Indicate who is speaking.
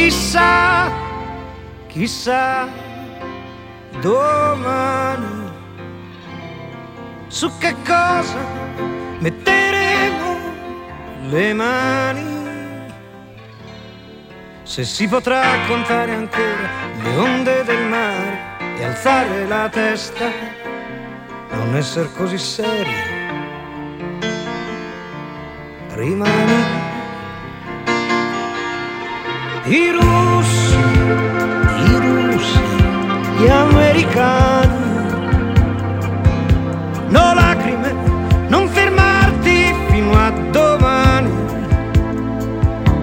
Speaker 1: chissà, chissà domani su che cosa metteremo le mani. Se si potrà contare ancora le onde del mare e alzare la testa, non essere così seri, rimani. I russi, gli americani,